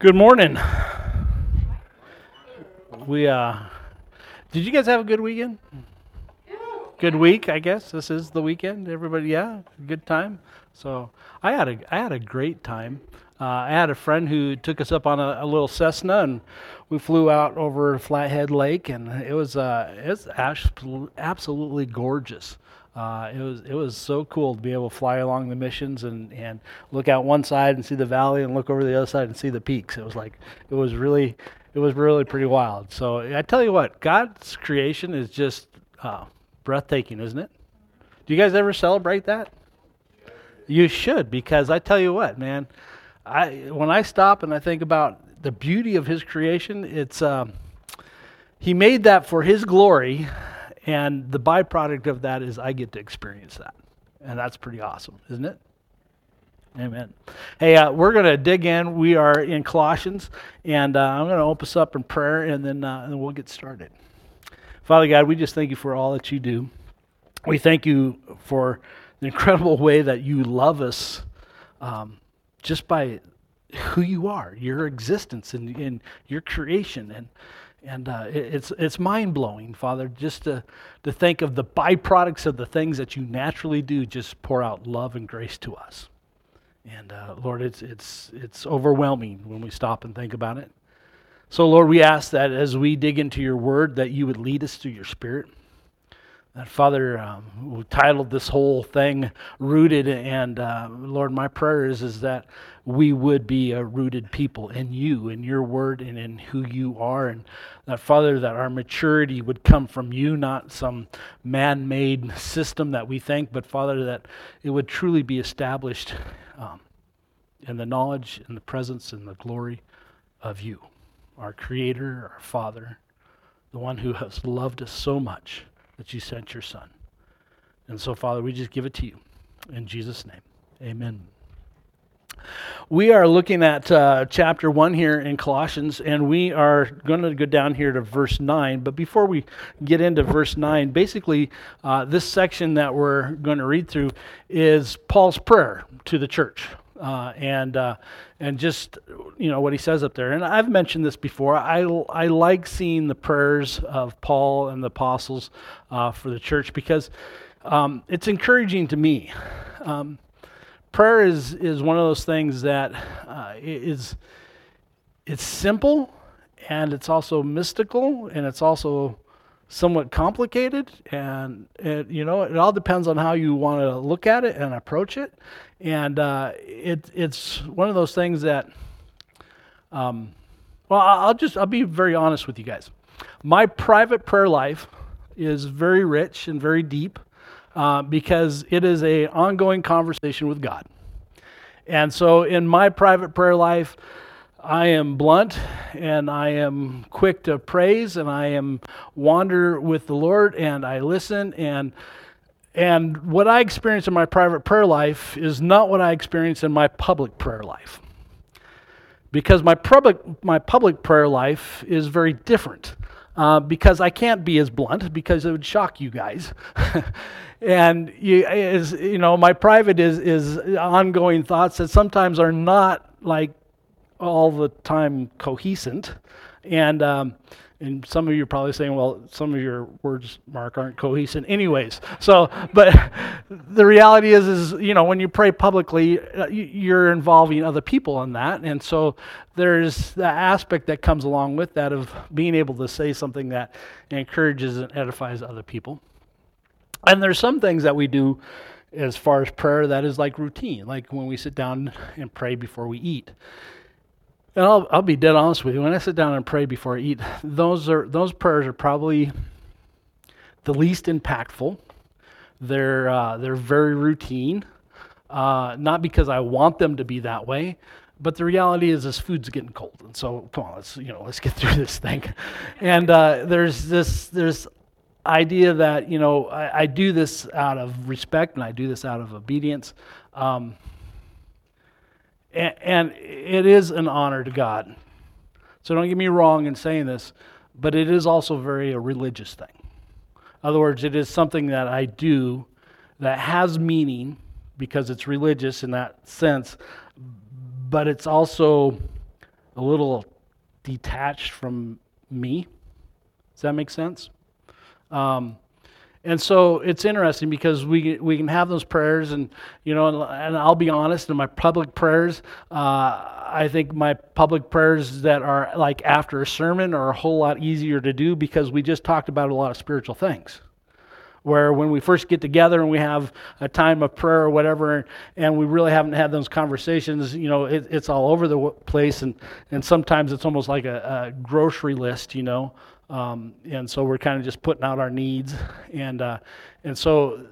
Good morning. We did you guys have a good weekend? Good week, I guess. This is the weekend. Everybody, yeah, good time. So I had a great time. I had a friend who took us up on a little Cessna, and we flew out over Flathead Lake, and it was absolutely gorgeous. It was so cool to be able to fly along the missions and look out one side and see the valley and look over the other side and see the peaks. It was really pretty wild. So I tell you what, God's creation is just breathtaking, isn't it? Do you guys ever celebrate that? You should, because I tell you what, man, when I stop and I think about the beauty of His creation, it's He made that for His glory. And the byproduct of that is I get to experience that. And that's pretty awesome, isn't it? Amen. Hey, we're going to dig in. We are in Colossians, and I'm going to open us up in prayer, and then we'll get started. Father God, we just thank you for all that you do. We thank you for the incredible way that you love us just by who you are, your existence, and your creation. And it's mind-blowing, Father, just to think of the byproducts of the things that you naturally do, just pour out love and grace to us. And Lord, it's overwhelming when we stop and think about it. So Lord, we ask that as we dig into your word, that you would lead us through your Spirit. That Father, we titled this whole thing Rooted, and Lord, my prayer is that we would be a rooted people in you, in your word, and in who you are. And that Father, that our maturity would come from you, not some man-made system that we think, but Father, that it would truly be established in the knowledge and the presence and the glory of you, our Creator, our Father, the one who has loved us so much that you sent your Son. And so, Father, we just give it to you. In Jesus' name, amen. We are looking at chapter 1 here in Colossians, and we are going to go down here to verse 9. But before we get into verse 9, basically, this section that we're going to read through is Paul's prayer to the church. And just, what he says up there. And I've mentioned this before. I like seeing the prayers of Paul and the apostles for the church because it's encouraging to me. Prayer is one of those things that it's simple, and it's also mystical, and it's also somewhat complicated, and it all depends on how you want to look at it and approach it. And it's one of those things that, I'll be very honest with you guys. My private prayer life is very rich and very deep because it is an ongoing conversation with God. And so in my private prayer life, I am blunt, and I am quick to praise, and I am wander with the Lord, and I listen, and what I experience in my private prayer life is not what I experience in my public prayer life. Because my public prayer life is very different. Because I can't be as blunt, because it would shock you guys. And my private is ongoing thoughts that sometimes are not like all the time cohesive, and some of you are probably saying, well, some of your words, Mark, aren't cohesive anyways. So, but the reality is when you pray publicly, you're involving other people in that, and so there's the aspect that comes along with that of being able to say something that encourages and edifies other people. And there's some things that we do as far as prayer that is like routine, like when we sit down and pray before we eat. And I'll be dead honest with you. When I sit down and pray before I eat, those prayers are probably the least impactful. They're very routine, not because I want them to be that way, but the reality is this food's getting cold, and so come on, let's get through this thing. And there's this idea that I do this out of respect, and I do this out of obedience. And it is an honor to God. So don't get me wrong in saying this, but it is also a religious thing. In other words, it is something that I do that has meaning because it's religious in that sense, but it's also a little detached from me. Does that make sense? And so it's interesting because we can have those prayers, and and I'll be honest, in my public prayers, I think my public prayers that are like after a sermon are a whole lot easier to do because we just talked about a lot of spiritual things. Where when we first get together and we have a time of prayer or whatever, and we really haven't had those conversations, it's all over the place, and sometimes it's almost like a grocery list, and so we're kind of just putting out our needs, and so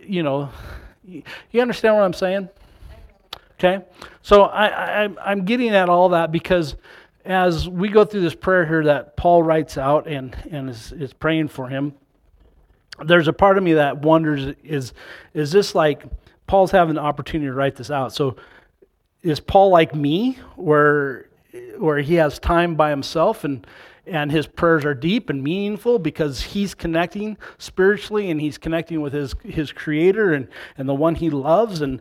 you understand what I'm saying? Okay, so I'm getting at all that because as we go through this prayer here that Paul writes out and is praying for him, there's a part of me that wonders, is this like Paul's having the opportunity to write this out? So is Paul like me, where he has time by himself and his prayers are deep and meaningful because he's connecting spiritually and he's connecting with his creator and the one he loves, and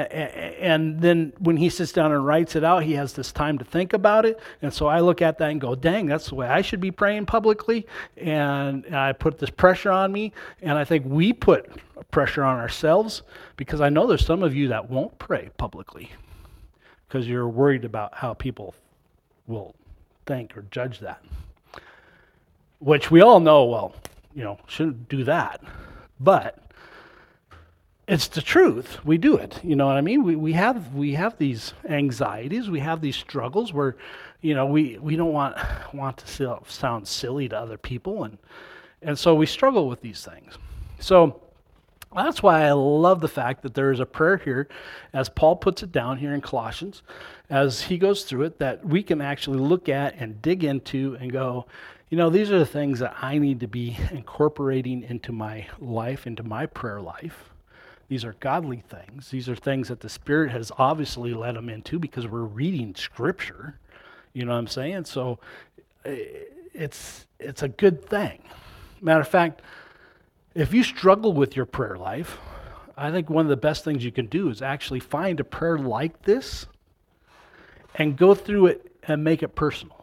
then when he sits down and writes it out, he has this time to think about it. And so I look at that and go, dang, that's the way I should be praying publicly, and I put this pressure on me, and I think we put pressure on ourselves because I know there's some of you that won't pray publicly because you're worried about how people will think or judge that. Which we all know, well, shouldn't do that. But it's the truth. We do it. You know what I mean? We have these anxieties. We have these struggles where, we don't want to sound silly to other people, and so we struggle with these things. So that's why I love the fact that there is a prayer here, as Paul puts it down here in Colossians, as he goes through it, that we can actually look at and dig into and go, these are the things that I need to be incorporating into my life, into my prayer life. These are godly things. These are things that the Spirit has obviously led them into because we're reading Scripture. You know what I'm saying? So it's a good thing. Matter of fact, if you struggle with your prayer life, I think one of the best things you can do is actually find a prayer like this and go through it and make it personal.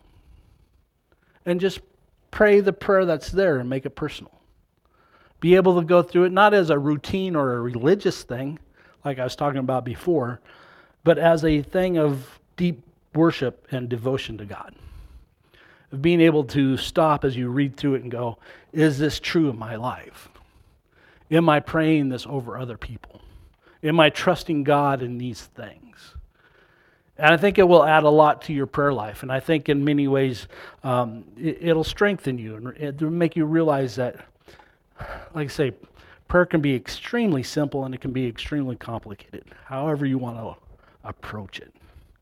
And just pray the prayer that's there and make it personal. Be able to go through it not as a routine or a religious thing, like I was talking about before, but as a thing of deep worship and devotion to God. Of being able to stop as you read through it and go, is this true in my life? Am I praying this over other people? Am I trusting God in these things? And I think it will add a lot to your prayer life. And I think in many ways, it'll strengthen you and it'll make you realize that, like I say, prayer can be extremely simple and it can be extremely complicated, however you want to approach it.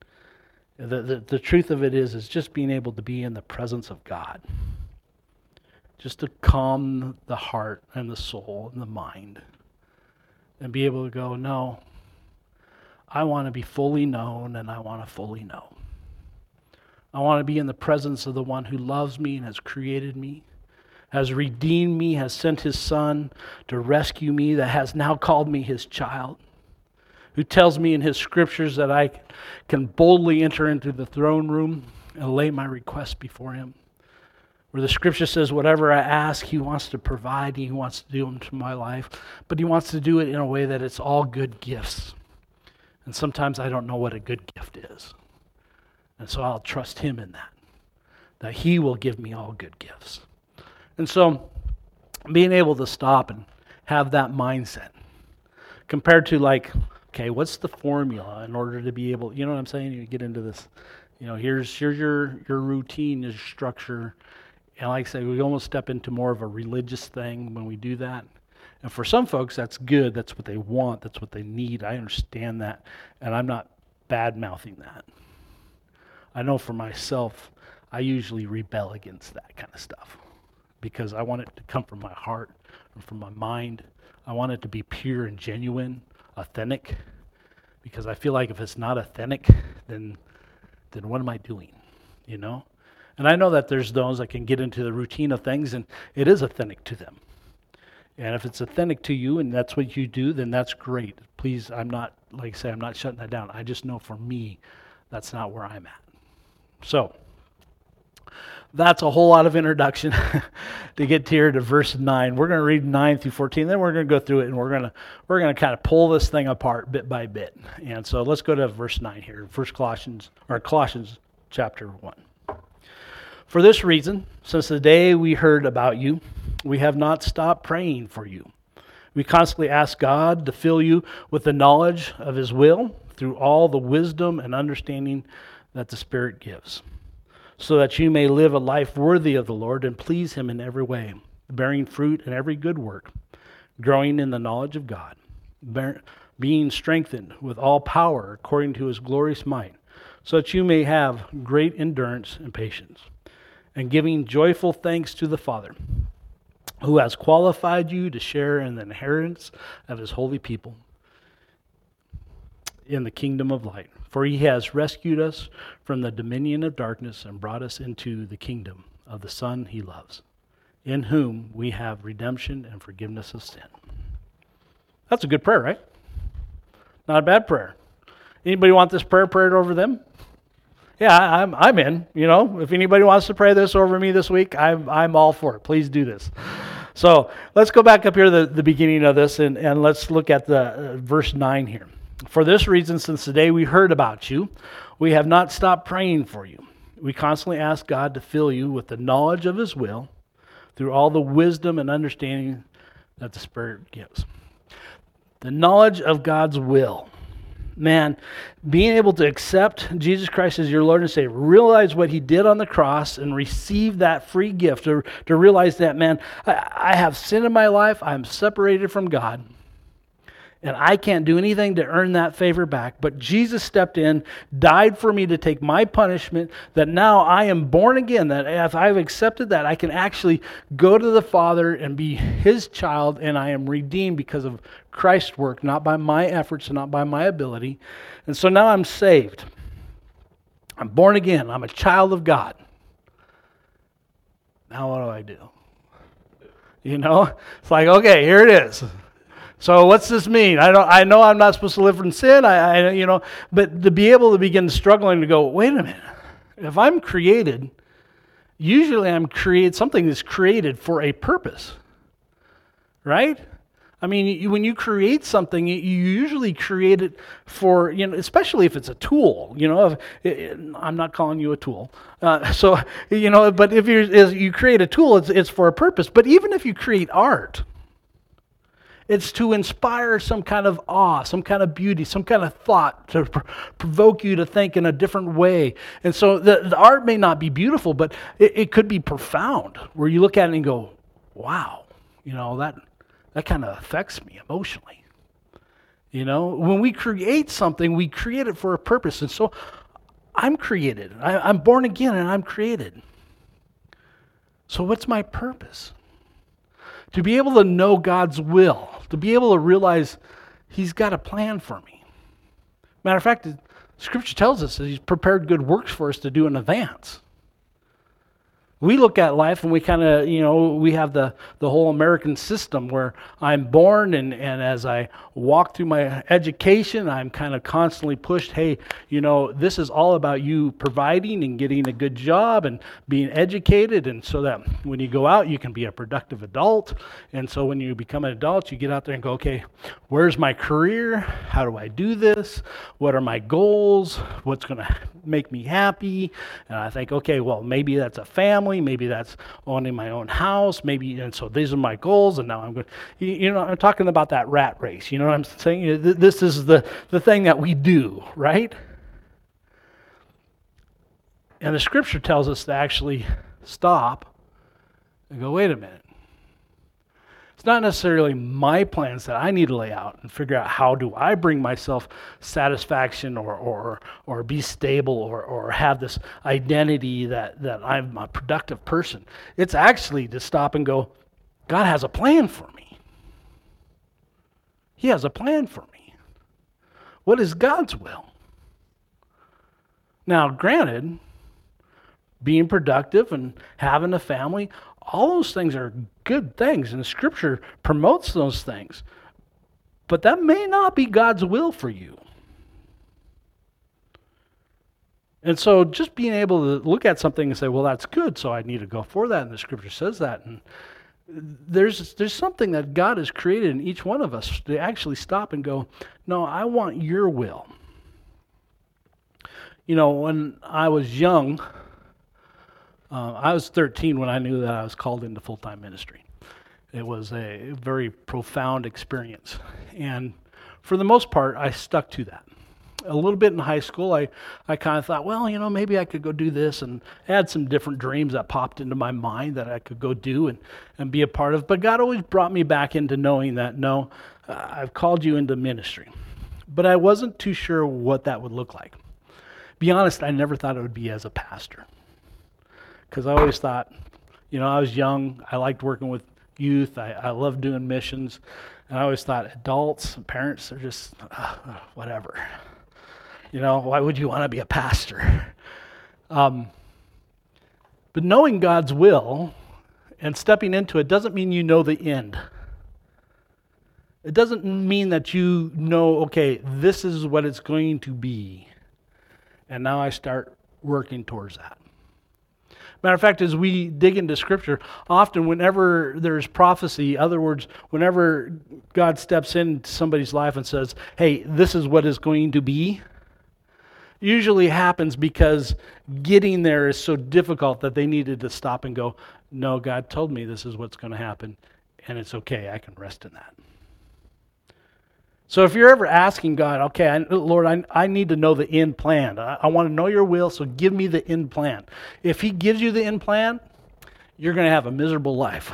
The truth of it is just being able to be in the presence of God. Just to calm the heart and the soul and the mind. And be able to go, no, I want to be fully known and I want to fully know. I want to be in the presence of the one who loves me and has created me, has redeemed me, has sent his Son to rescue me, that has now called me his child, who tells me in his scriptures that I can boldly enter into the throne room and lay my requests before him. Where the scripture says, whatever I ask, he wants to provide, he wants to do into my life, but he wants to do it in a way that it's all good gifts. And sometimes I don't know what a good gift is. And so I'll trust him in that he will give me all good gifts. And so being able to stop and have that mindset compared to like, okay, what's the formula in order to be able, you know what I'm saying? You get into this, here's your routine, your structure. And like I say, we almost step into more of a religious thing when we do that. And for some folks, that's good. That's what they want. That's what they need. I understand that. And I'm not bad-mouthing that. I know for myself, I usually rebel against that kind of stuff because I want it to come from my heart and from my mind. I want it to be pure and genuine, authentic, because I feel like if it's not authentic, then what am I doing, And I know that there's those that can get into the routine of things, and it is authentic to them. And if it's authentic to you and that's what you do, then that's great. Please, I'm not, like I say, I'm not shutting that down. I just know for me, that's not where I'm at. So, that's a whole lot of introduction to get here to verse 9. We're going to read 9 through 14, then we're going to go through it, and we're going to kind of pull this thing apart bit by bit. And so let's go to verse 9 here, Colossians chapter 1. For this reason, since the day we heard about you, we have not stopped praying for you. We constantly ask God to fill you with the knowledge of His will through all the wisdom and understanding that the Spirit gives, so that you may live a life worthy of the Lord and please Him in every way, bearing fruit in every good work, growing in the knowledge of God, being strengthened with all power according to His glorious might, so that you may have great endurance and patience, and giving joyful thanks to the Father, who has qualified you to share in the inheritance of His holy people in the kingdom of light. For He has rescued us from the dominion of darkness and brought us into the kingdom of the Son He loves, in whom we have redemption and forgiveness of sin. That's a good prayer, right? Not a bad prayer. Anybody want this prayer prayed over them? Yeah, I'm in. You know, if anybody wants to pray this over me this week, I'm all for it. Please do this. So let's go back up here to the beginning of this, and let's look at the verse 9 here. For this reason, since the day we heard about you, we have not stopped praying for you. We constantly ask God to fill you with the knowledge of His will through all the wisdom and understanding that the Spirit gives. The knowledge of God's will. Man, being able to accept Jesus Christ as your Lord and Savior, realize what He did on the cross and receive that free gift, to realize that, man, I have sin in my life, I'm separated from God, and I can't do anything to earn that favor back. But Jesus stepped in, died for me to take my punishment, that now I am born again, that if I've accepted that, I can actually go to the Father and be His child, and I am redeemed because of Christ's work, not by my efforts and not by my ability. And so now I'm saved. I'm born again. I'm a child of God. Now what do I do? You know, it's like, okay, here it is. So what's this mean? I know I'm not supposed to live in sin. But to be able to begin struggling to go, wait a minute. If I'm created, usually I'm created, something that's created for a purpose, right? I mean, when you create something, you usually create it for, especially if it's a tool. I'm not calling you a tool. But if you create a tool, it's for a purpose. But even if you create art, it's to inspire some kind of awe, some kind of beauty, some kind of thought, to provoke you to think in a different way. And so the art may not be beautiful, but it could be profound, where you look at it and go, wow, that kind of affects me emotionally. When we create something, we create it for a purpose. And so I'm created. I'm born again and I'm created. So what's my purpose? To be able to know God's will, to be able to realize He's got a plan for me. Matter of fact, the Scripture tells us that He's prepared good works for us to do in advance. We look at life and we kind of, we have the whole American system where I'm born and as I walk through my education, I'm kind of constantly pushed, hey, this is all about you providing and getting a good job and being educated, and so that when you go out, you can be a productive adult. And so when you become an adult, you get out there and go, okay, where's my career? How do I do this? What are my goals? What's going to make me happy? And I think, okay, well, maybe that's a family. Maybe that's owning my own house. Maybe, and so these are my goals. And now I'm going, I'm talking about that rat race. You know what I'm saying? This is the thing that we do, right? And the Scripture tells us to actually stop and go, wait a minute. It's not necessarily my plans that I need to lay out and figure out how do I bring myself satisfaction or be stable or have this identity that I'm a productive person. It's actually to stop and go, God has a plan for me. He has a plan for me. What is God's will? Now, granted, being productive and having a family, all those things are good things, and the Scripture promotes those things. But that may not be God's will for you. And so just being able to look at something and say, well, that's good, so I need to go for that, and the scripture says that. And there's something that God has created in each one of us to actually stop and go, no, I want your will. You know, when I was young, I was 13 when I knew that I was called into full-time ministry. It was a very profound experience. And for the most part, I stuck to that. A little bit in high school, I kind of thought, well, you know, maybe I could go do this, and I had some different dreams that popped into my mind that I could go do and be a part of. But God always brought me back into knowing that, no, I've called you into ministry. But I wasn't too sure what that would look like. Be honest, I never thought it would be as a pastor. Because I always thought, you know, I was young, I liked working with youth, I loved doing missions, and I always thought adults and parents are just, whatever. You know, why would you want to be a pastor? But knowing God's will and stepping into it doesn't mean you know the end. It doesn't mean that you know, okay, this is what it's going to be. And now I start working towards that. Matter of fact, as we dig into Scripture, often whenever there's prophecy, in other words, whenever God steps into somebody's life and says, hey, this is what is going to be, usually happens because getting there is so difficult that they needed to stop and go, no, God told me this is what's going to happen, and it's okay, I can rest in that. So if you're ever asking God, okay, Lord, I need to know the end plan. I want to know your will, so give me the end plan. If he gives you the end plan, you're going to have a miserable life.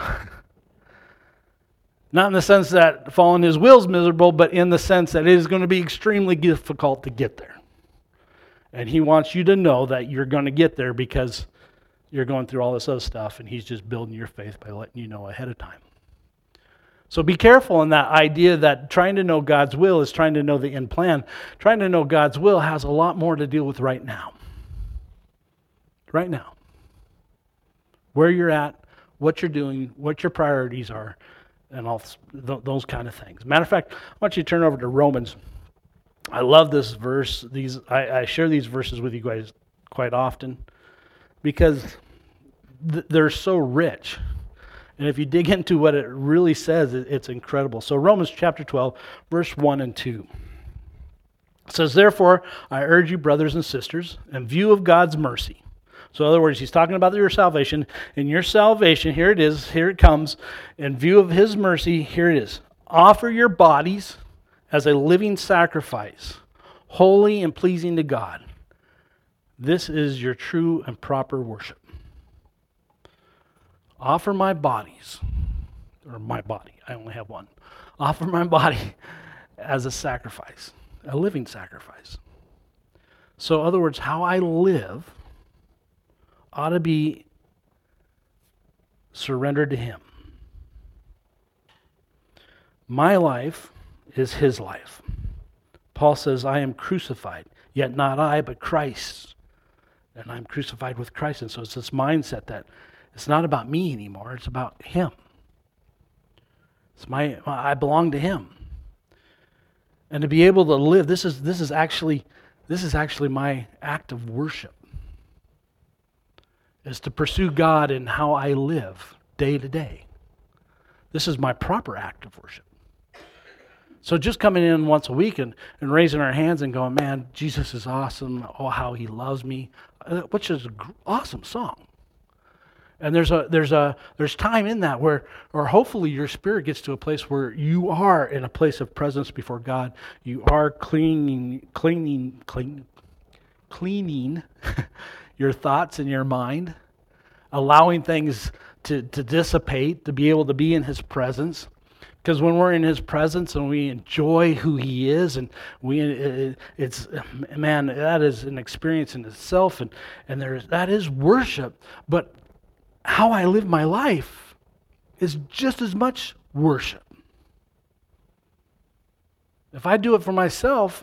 Not in the sense that following his will is miserable, but in the sense that it is going to be extremely difficult to get there. And he wants you to know that you're going to get there because you're going through all this other stuff, and he's just building your faith by letting you know ahead of time. So be careful in that idea that trying to know God's will is trying to know the end plan. Trying to know God's will has a lot more to deal with right now. Right now. Where you're at, what you're doing, what your priorities are, and all those kind of things. Matter of fact, I want you to turn over to Romans. I love this verse. I share these verses with you guys quite often because they're so rich. And if you dig into what it really says, it's incredible. So Romans chapter 12, verse 1 and 2. It says, therefore, I urge you, brothers and sisters, in view of God's mercy. So in other words, he's talking about your salvation. In your salvation, here it is, here it comes. In view of his mercy, here it is. Offer your bodies as a living sacrifice, holy and pleasing to God. This is your true and proper worship. Offer my bodies, or my body, I only have one. Offer my body as a sacrifice, a living sacrifice. So in other words, how I live ought to be surrendered to him. My life is his life. Paul says, I am crucified, yet not I, but Christ. And I'm crucified with Christ. And so it's this mindset that it's not about me anymore, it's about him. I belong to him. And to be able to live, this is actually my act of worship. Is to pursue God in how I live day to day. This is my proper act of worship. So just coming in once a week and raising our hands and going, man, Jesus is awesome. Oh, how he loves me. Which is an awesome song. And there's time in that where, or hopefully your spirit gets to a place where you are in a place of presence before God. You are cleaning your thoughts and your mind, allowing things to dissipate, to be able to be in his presence. Because when we're in his presence and we enjoy who he is, and it's man, that is an experience in itself, and that is worship. But how I live my life is just as much worship. If I do it for myself,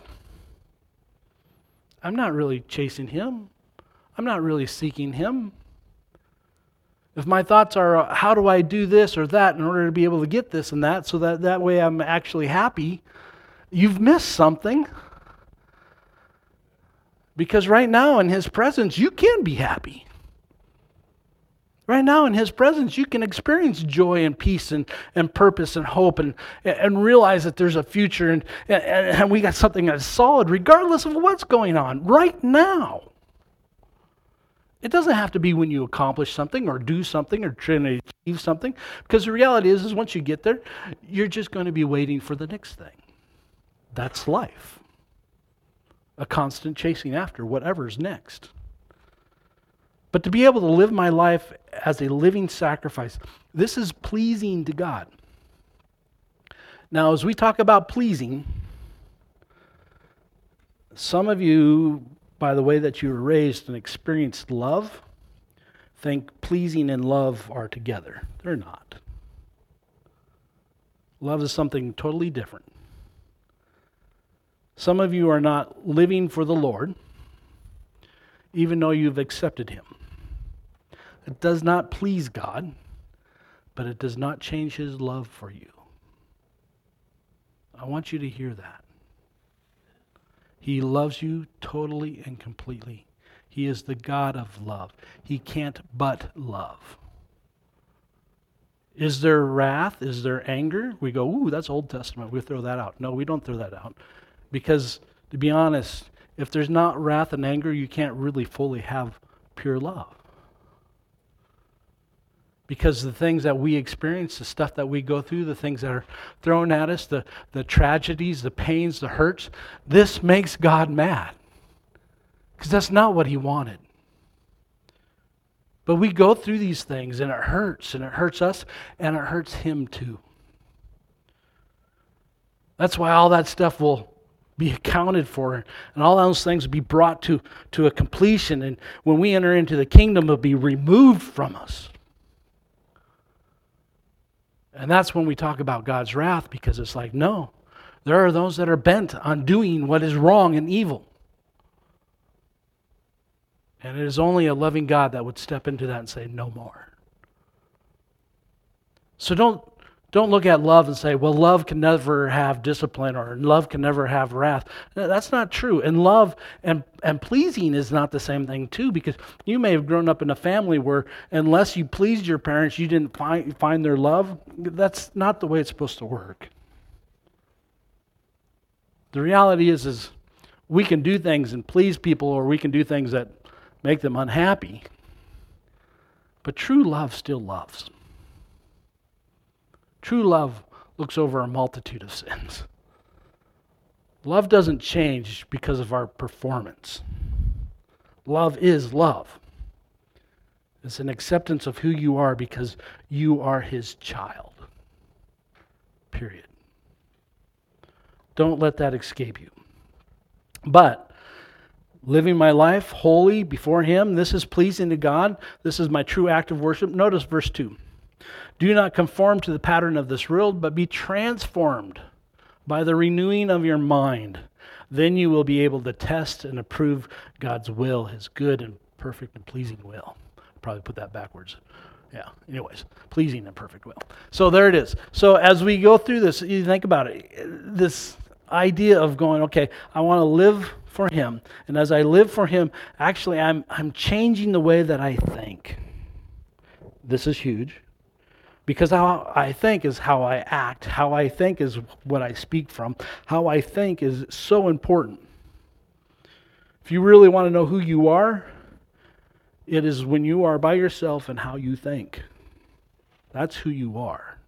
I'm not really chasing him. I'm not really seeking him. If my thoughts are, how do I do this or that in order to be able to get this and that, so that way I'm actually happy, you've missed something. Because right now in His presence, you can be happy. Right now in His presence, you can experience joy and peace and purpose and hope and realize that there's a future and we got something that's solid regardless of what's going on right now. It doesn't have to be when you accomplish something or do something or try to achieve something, because the reality is once you get there, you're just going to be waiting for the next thing. That's life. A constant chasing after whatever's next. But to be able to live my life as a living sacrifice, this is pleasing to God. Now, as we talk about pleasing, some of you, by the way that you were raised and experienced love, think pleasing and love are together. They're not. Love is something totally different. Some of you are not living for the Lord, even though you've accepted Him. It does not please God, but it does not change His love for you. I want you to hear that. He loves you totally and completely. He is the God of love. He can't but love. Is there wrath? Is there anger? We go, ooh, that's Old Testament. We throw that out. No, we don't throw that out. Because, to be honest, if there's not wrath and anger, you can't really fully have pure love. Because the things that we experience, the stuff that we go through, the things that are thrown at us, the tragedies, the pains, the hurts, this makes God mad. Because that's not what He wanted. But we go through these things and it hurts us, and it hurts Him too. That's why all that stuff will be accounted for, and all those things will be brought to a completion, and when we enter into the kingdom, it'll be removed from us. And that's when we talk about God's wrath, because it's like, no, there are those that are bent on doing what is wrong and evil. And it is only a loving God that would step into that and say, no more. So don't look at love and say, well, love can never have discipline, or love can never have wrath. No, that's not true. And love and pleasing is not the same thing too, because you may have grown up in a family where unless you pleased your parents, you didn't find their love. That's not the way it's supposed to work. The reality is we can do things and please people, or we can do things that make them unhappy. But true love still loves. True love looks over a multitude of sins. Love doesn't change because of our performance. Love is love. It's an acceptance of who you are because you are His child. Period. Don't let that escape you. But living my life holy before Him, this is pleasing to God. This is my true act of worship. Notice verse 2. Do not conform to the pattern of this world, but be transformed by the renewing of your mind. Then you will be able to test and approve God's will, His good and perfect and pleasing will. I'll probably put that backwards. Yeah, anyways, pleasing and perfect will. So there it is. So as we go through this, you think about it, this idea of going, okay, I want to live for Him. And as I live for Him, actually I'm changing the way that I think. This is huge. Because how I think is how I act. How I think is what I speak from. How I think is so important. If you really want to know who you are, it is when you are by yourself and how you think. That's who you are.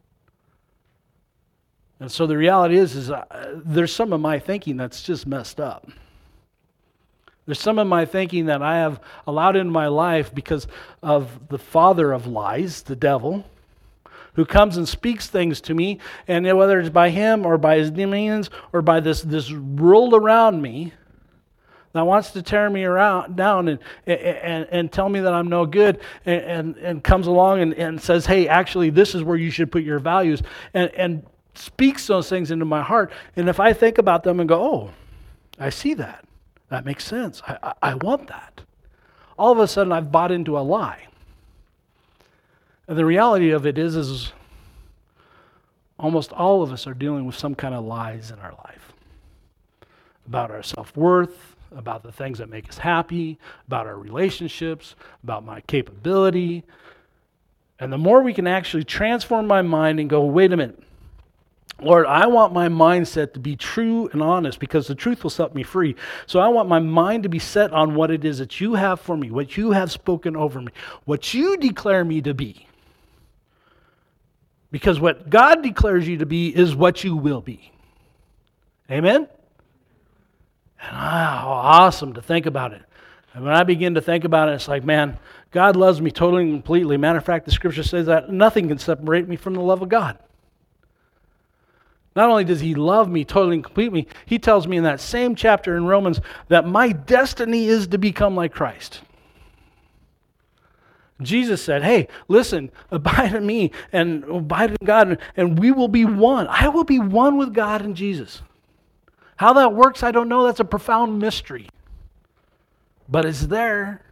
And so the reality is there's some of my thinking that's just messed up. There's some of my thinking that I have allowed in my life because of the father of lies, the devil, who comes and speaks things to me, and whether it's by him or by his demons or by this world around me that wants to tear me down and tell me that I'm no good, and comes along and says, hey, actually, this is where you should put your values, and speaks those things into my heart. And if I think about them and go, oh, I see that. That makes sense. I want that. All of a sudden, I've bought into a lie. And the reality of it is almost all of us are dealing with some kind of lies in our life. About our self-worth, about the things that make us happy, about our relationships, about my capability. And the more we can actually transform my mind and go, wait a minute, Lord, I want my mindset to be true and honest because the truth will set me free. So I want my mind to be set on what it is that you have for me, what you have spoken over me, what you declare me to be. Because what God declares you to be is what you will be. Amen? And how awesome to think about it. And when I begin to think about it, it's like, man, God loves me totally and completely. Matter of fact, the scripture says that nothing can separate me from the love of God. Not only does he love me totally and completely, he tells me in that same chapter in Romans that my destiny is to become like Christ. Jesus said, hey, listen, abide in me and abide in God, and we will be one. I will be one with God and Jesus. How that works, I don't know. That's a profound mystery. But it's there.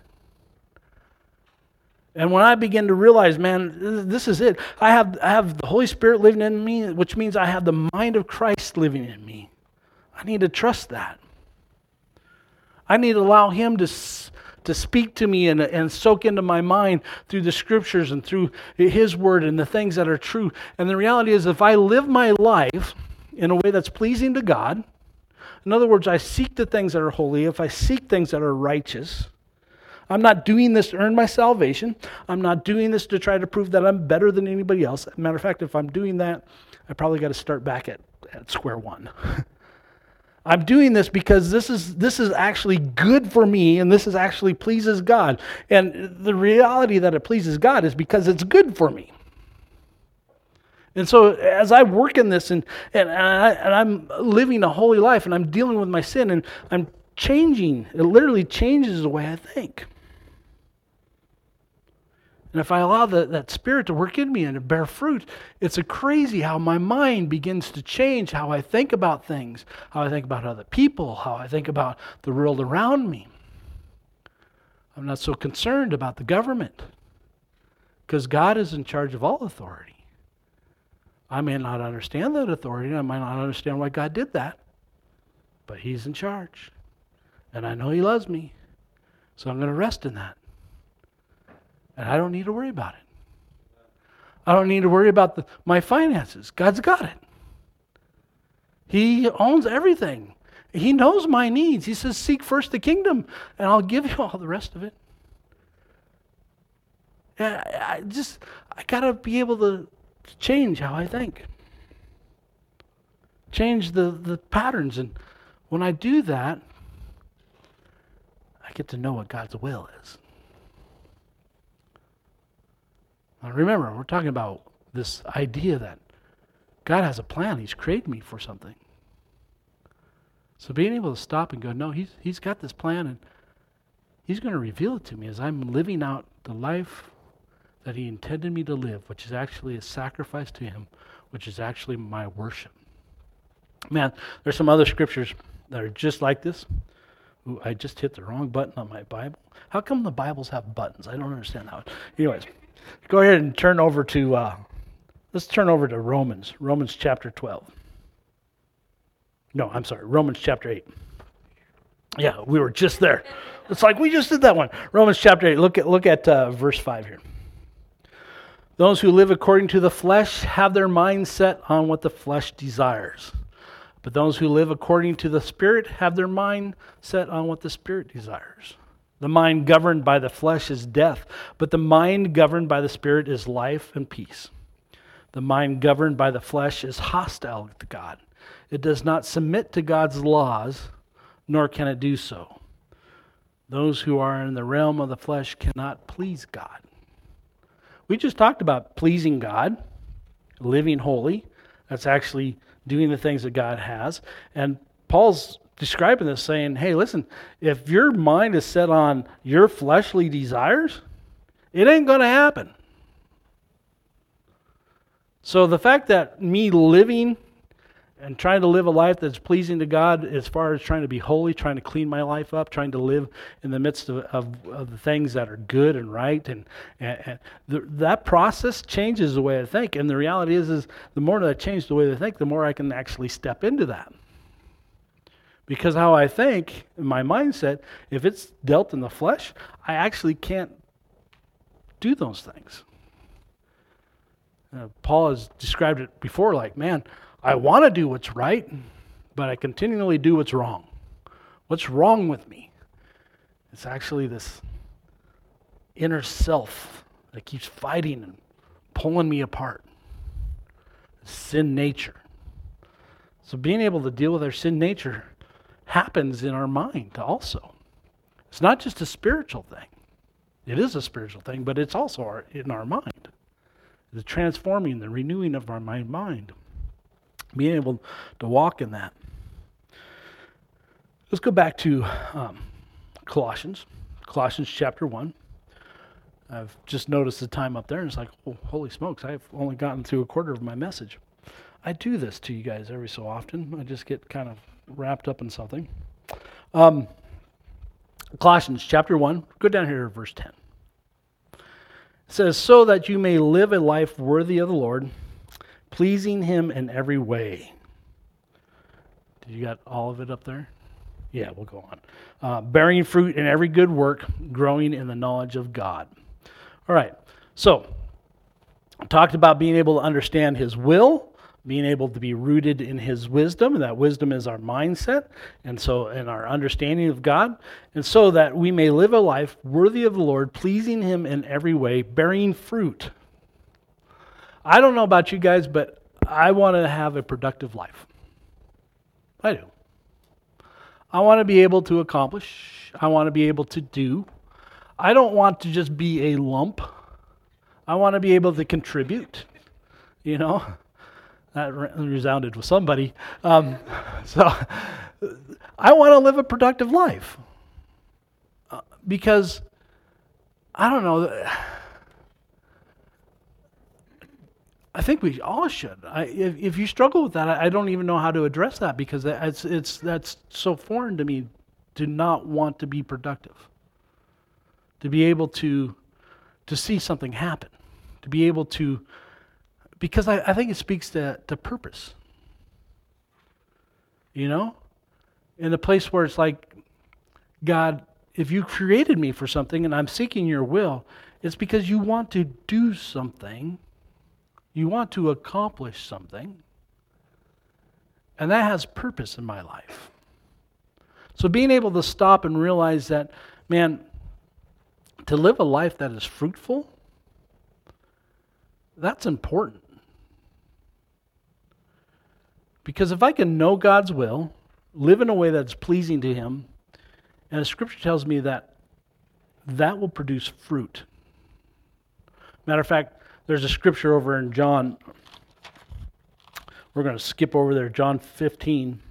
And when I begin to realize, man, this is it. I have the Holy Spirit living in me, which means I have the mind of Christ living in me. I need to trust that. I need to allow him to speak to me and soak into my mind through the scriptures and through his word and the things that are true. And the reality is, if I live my life in a way that's pleasing to God, in other words, I seek the things that are holy, if I seek things that are righteous, I'm not doing this to earn my salvation. I'm not doing this to try to prove that I'm better than anybody else. As a matter of fact, if I'm doing that, I probably got to start back at square one. I'm doing this because this is actually good for me, and this is actually pleases God. And the reality that it pleases God is because it's good for me. And so as I work in this and I'm living a holy life and I'm dealing with my sin and I'm changing, it literally changes the way I think. And if I allow that Spirit to work in me and to bear fruit, it's crazy how my mind begins to change, how I think about things, how I think about other people, how I think about the world around me. I'm not so concerned about the government because God is in charge of all authority. I may not understand that authority. I might not understand why God did that, but he's in charge. And I know he loves me, so I'm going to rest in that. And I don't need to worry about it. I don't need to worry about my finances. God's got it. He owns everything. He knows my needs. He says, seek first the kingdom, and I'll give you all the rest of it. I got to be able to change how I think. Change the patterns. And when I do that, I get to know what God's will is. Now remember, we're talking about this idea that God has a plan. He's created me for something. So being able to stop and go, no, he's got this plan, and he's going to reveal it to me as I'm living out the life that he intended me to live, which is actually a sacrifice to him, which is actually my worship. Man, there's some other scriptures that are just like this. Ooh, I just hit the wrong button on my Bible. How come the Bibles have buttons? I don't understand how. Anyways, go ahead and turn over to, let's turn over to Romans chapter 12. No, I'm sorry, Romans chapter 8. Yeah, we were just there. It's like we just did that one. Romans chapter 8, look at verse 5 here. Those who live according to the flesh have their mind set on what the flesh desires. But those who live according to the Spirit have their mind set on what the Spirit desires. The mind governed by the flesh is death, but the mind governed by the Spirit is life and peace. The mind governed by the flesh is hostile to God. It does not submit to God's laws, nor can it do so. Those who are in the realm of the flesh cannot please God. We just talked about pleasing God, living holy. That's actually doing the things that God has. And Paul's describing this saying, hey, listen, if your mind is set on your fleshly desires, it ain't going to happen. So the fact that me living and trying to live a life that's pleasing to God as far as trying to be holy, trying to clean my life up, trying to live in the midst of the things that are good and right, and that process changes the way I think. And the reality is the more that I change the way I think, the more I can actually step into that. Because how I think, in my mindset, if it's dealt in the flesh, I actually can't do those things. Paul has described it before like, man, I want to do what's right, but I continually do what's wrong. What's wrong with me? It's actually this inner self that keeps fighting and pulling me apart. Sin nature. So being able to deal with our sin nature happens in our mind also. It's not just a spiritual thing. It is a spiritual thing, but it's also in our mind. The transforming, the renewing of our mind. Being able to walk in that. Let's go back to Colossians chapter 1. I've just noticed the time up there, and it's like, oh, holy smokes, I've only gotten through a quarter of my message. I do this to you guys every so often. I just get kind of wrapped up in something. Colossians chapter 1, go down here to verse 10. It says, so that you may live a life worthy of the Lord, pleasing Him in every way. Did you got all of it up there? Yeah, we'll go on. Bearing fruit in every good work, growing in the knowledge of God. All right, so I talked about being able to understand His will, being able to be rooted in His wisdom, and that wisdom is our mindset, and so in our understanding of God, and so that we may live a life worthy of the Lord, pleasing Him in every way, bearing fruit. I don't know about you guys, but I want to have a productive life. I do. I want to be able to accomplish. I want to be able to do. I don't want to just be a lump. I want to be able to contribute. You know, that resounded with somebody. So I want to live a productive life because I don't know. I think we all should. If you struggle with that, I don't even know how to address that because that's so foreign to me to not want to be productive, to be able to see something happen, to be able to, because I think it speaks to purpose. You know, in a place where it's like, God, if you created me for something and I'm seeking your will, it's because you want to do something. You want to accomplish something, and that has purpose in my life. So being able to stop and realize that, man, to live a life that is fruitful, that's important. Because if I can know God's will, live in a way that's pleasing to Him, and the Scripture tells me that will produce fruit. Matter of fact, there's a scripture over in John. We're going to skip over there. John 15.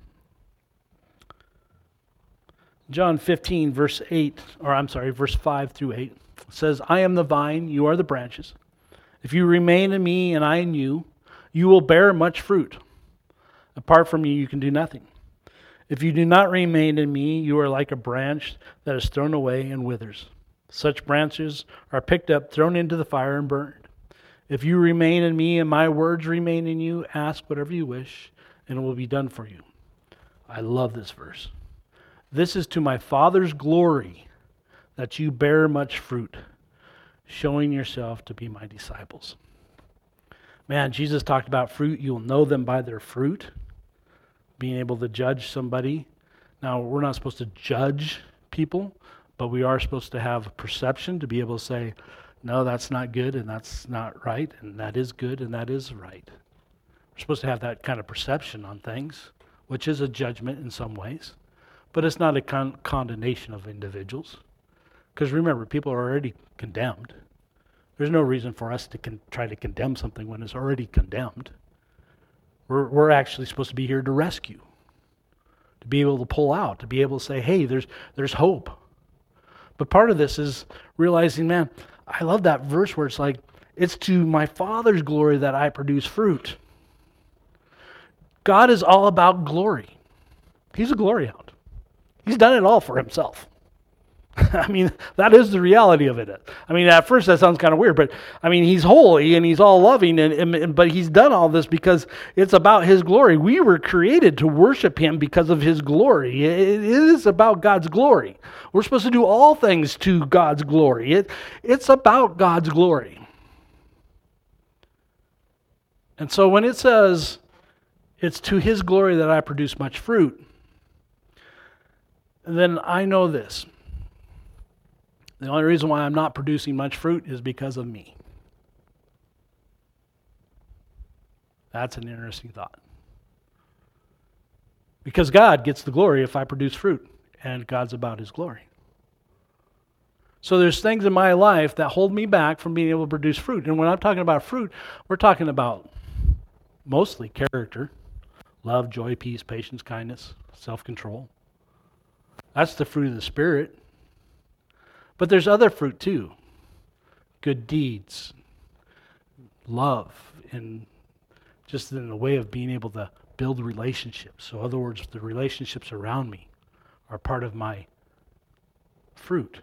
John 15, verse 5 through 8. Says, I am the vine, you are the branches. If you remain in me and I in you, you will bear much fruit. Apart from me, you can do nothing. If you do not remain in me, you are like a branch that is thrown away and withers. Such branches are picked up, thrown into the fire, and burned. If you remain in me and my words remain in you, ask whatever you wish, and it will be done for you. I love this verse. This is to my Father's glory that you bear much fruit, showing yourself to be my disciples. Man, Jesus talked about fruit. You'll know them by their fruit. Being able to judge somebody. Now, we're not supposed to judge people, but we are supposed to have a perception to be able to say, no, that's not good, and that's not right, and that is good, and that is right. We're supposed to have that kind of perception on things, which is a judgment in some ways, but it's not a condemnation of individuals. Because remember, people are already condemned. There's no reason for us to try to condemn something when it's already condemned. We're actually supposed to be here to rescue, to be able to pull out, to be able to say, hey, there's hope. But part of this is realizing, man, I love that verse where it's like, it's to my Father's glory that I produce fruit. God is all about glory. He's a glory hound. He's done it all for Himself. I mean, that is the reality of it. I mean, at first that sounds kind of weird, but I mean, he's holy and he's all loving, but he's done all this because it's about his glory. We were created to worship him because of his glory. It is about God's glory. We're supposed to do all things to God's glory. It's about God's glory. And so when it says, it's to his glory that I produce much fruit, then I know this. The only reason why I'm not producing much fruit is because of me. That's an interesting thought. Because God gets the glory if I produce fruit, and God's about his glory. So there's things in my life that hold me back from being able to produce fruit. And when I'm talking about fruit, we're talking about mostly character, love, joy, peace, patience, kindness, self-control. That's the fruit of the Spirit. But there's other fruit too. Good deeds, love, and just in the way of being able to build relationships. So in other words, the relationships around me are part of my fruit.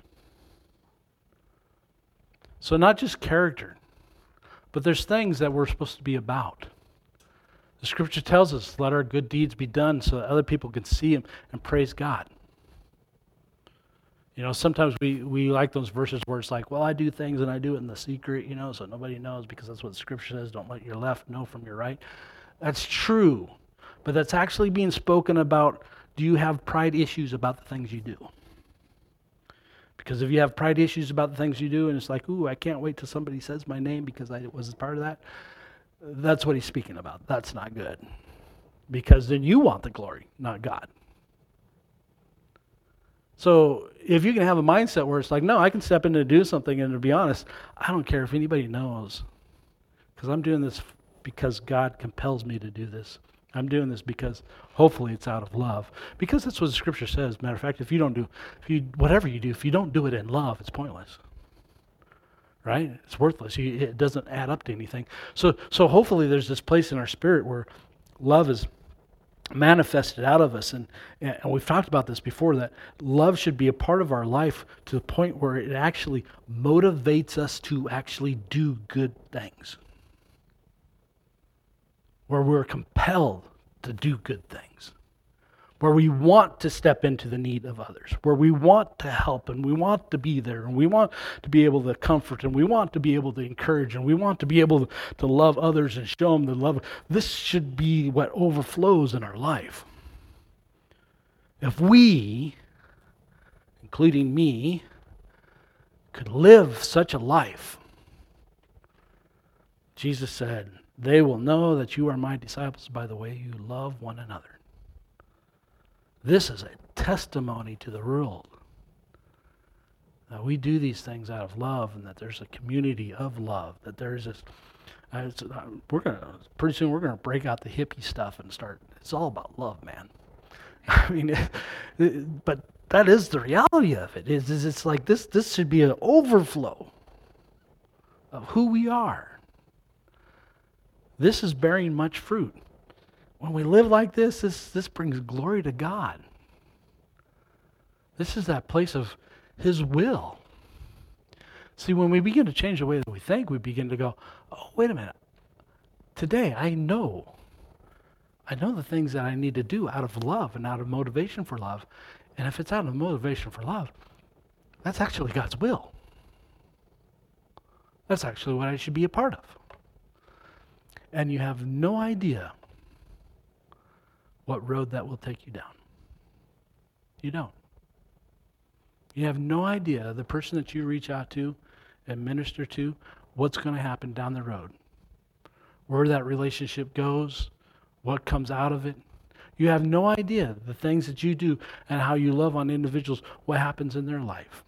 So not just character, but there's things that we're supposed to be about. The scripture tells us, let our good deeds be done so that other people can see them and praise God. You know, sometimes we like those verses where it's like, well, I do things and I do it in the secret, you know, so nobody knows because that's what the scripture says. Don't let your left know from your right. That's true. But that's actually being spoken about, do you have pride issues about the things you do? Because if you have pride issues about the things you do and it's like, ooh, I can't wait till somebody says my name because I was part of that, that's what he's speaking about. That's not good. Because then you want the glory, not God. So if you can have a mindset where it's like, no, I can step in to do something, and to be honest, I don't care if anybody knows, because I'm doing this because God compels me to do this. I'm doing this because hopefully it's out of love. Because that's what the scripture says. Matter of fact, whatever you do, if you don't do it in love, it's pointless. Right? It's worthless. It doesn't add up to anything. So hopefully there's this place in our spirit where love is manifested out of us, and we've talked about this before, that love should be a part of our life to the point where it actually motivates us to actually do good things, where we're compelled to do good things, where we want to step into the need of others, where we want to help and we want to be there and we want to be able to comfort and we want to be able to encourage and we want to be able to love others and show them the love. This should be what overflows in our life. If we, including me, could live such a life, Jesus said, they will know that you are my disciples by the way you love one another. This is a testimony to the world that we do these things out of love, and that there's a community of love. That there's this. Pretty soon we're gonna break out the hippie stuff and start. It's all about love, man. I mean, but that is the reality of it. It's like this. This should be an overflow of who we are. This is bearing much fruit. When we live like this brings glory to God. This is that place of his will. See, when we begin to change the way that we think, we begin to go, oh, wait a minute. Today, I know the things that I need to do out of love and out of motivation for love. And if it's out of motivation for love, that's actually God's will. That's actually what I should be a part of. And you have no idea what road that will take you down. You don't. You have no idea the person that you reach out to and minister to, what's going to happen down the road. Where that relationship goes, what comes out of it. You have no idea the things that you do and how you love on individuals, what happens in their life.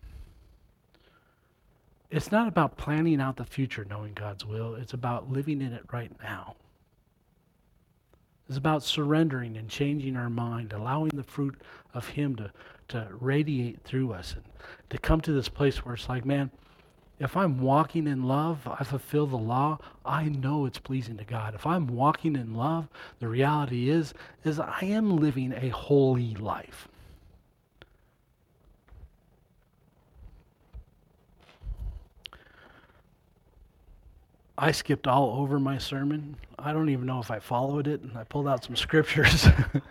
It's not about planning out the future knowing God's will. It's about living in it right now. It's about surrendering and changing our mind, allowing the fruit of him to radiate through us and to come to this place where it's like, man, if I'm walking in love, I fulfill the law, I know it's pleasing to God. If I'm walking in love, the reality is I am living a holy life. I skipped all over my sermon. I don't even know if I followed it, and I pulled out some scriptures.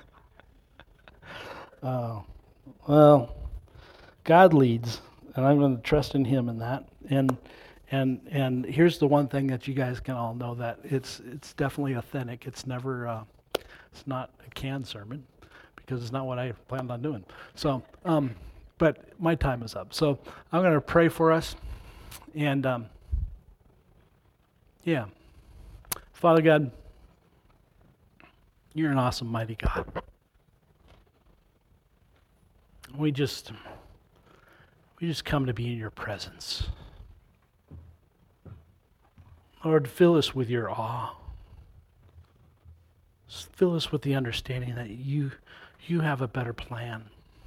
Well, God leads, and I'm going to trust in Him in that. And here's the one thing that you guys can all know, that it's definitely authentic. It's never it's not a canned sermon, because it's not what I planned on doing. So, but my time is up. So I'm going to pray for us, and yeah, Father God, you're an awesome, mighty God. We just come to be in your presence. Lord, fill us with your awe. Fill us with the understanding that you have a better plan.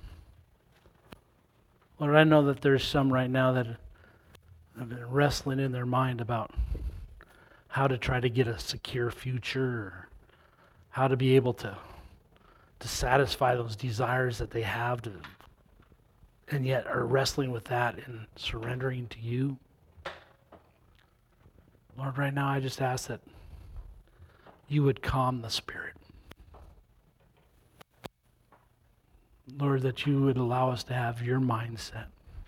Lord, I know that there's some right now that have been wrestling in their mind about how to try to get a secure future, or how to be able to satisfy those desires that they have, and yet are wrestling with that and surrendering to you. Lord, right now I just ask that you would calm the spirit. Lord, that you would allow us to have your mindset.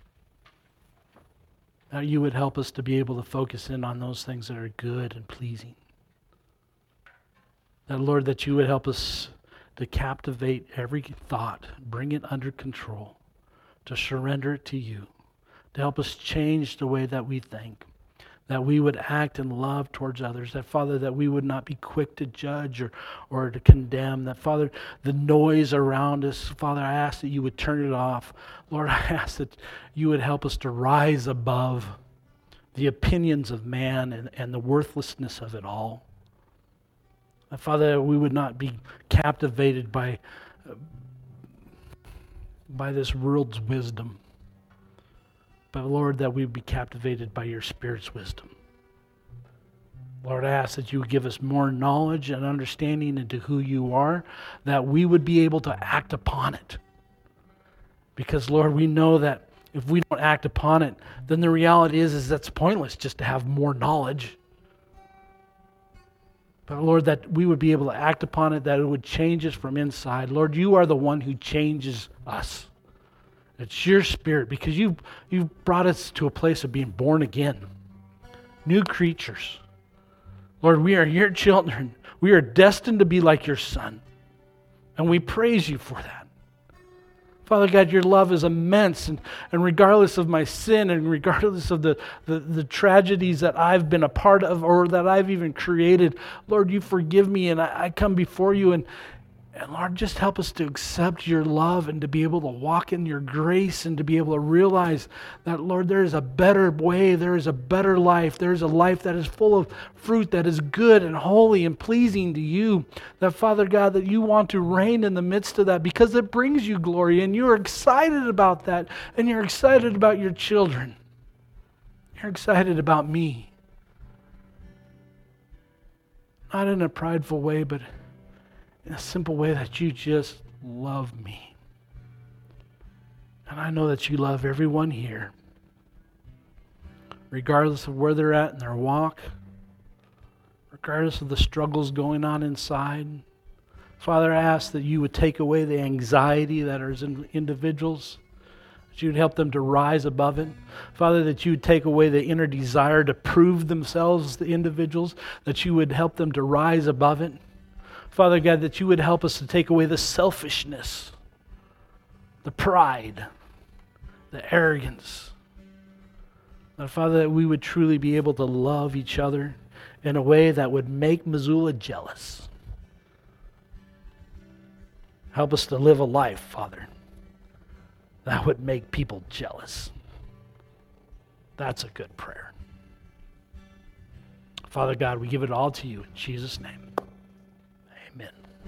That you would help us to be able to focus in on those things that are good and pleasing. That, Lord, that you would help us to captivate every thought, bring it under control, to surrender it to you, to help us change the way that we think, that we would act in love towards others, that, Father, that we would not be quick to judge or to condemn, that, Father, the noise around us, Father, I ask that you would turn it off. Lord, I ask that you would help us to rise above the opinions of man and the worthlessness of it all. That, Father, we would not be captivated by this world's wisdom, but, Lord, that we would be captivated by your Spirit's wisdom. Lord, I ask that you would give us more knowledge and understanding into who you are, that we would be able to act upon it. Because, Lord, we know that if we don't act upon it, then the reality is that's pointless just to have more knowledge. But, Lord, that we would be able to act upon it, that it would change us from inside. Lord, you are the one who changes us. It's your Spirit, because you've brought us to a place of being born again, new creatures. Lord, we are your children. We are destined to be like your Son, and we praise you for that. Father God, your love is immense, and regardless of my sin, and regardless of the tragedies that I've been a part of or that I've even created, Lord, you forgive me, and I come before you, and Lord, just help us to accept your love and to be able to walk in your grace and to be able to realize that, Lord, there is a better way, there is a better life, there is a life that is full of fruit, that is good and holy and pleasing to you. That, Father God, that you want to reign in the midst of that because it brings you glory, and you're excited about that, and you're excited about your children. You're excited about me. Not in a prideful way, but in a simple way that you just love me. And I know that you love everyone here, regardless of where they're at in their walk, regardless of the struggles going on inside. Father, I ask that you would take away the anxiety that is in individuals, that you would help them to rise above it. Father, that you would take away the inner desire to prove themselves to individuals, that you would help them to rise above it. Father God, that you would help us to take away the selfishness, the pride, the arrogance. That, Father, that we would truly be able to love each other in a way that would make Missoula jealous. Help us to live a life, Father, that would make people jealous. That's a good prayer. Father God, we give it all to you in Jesus' name.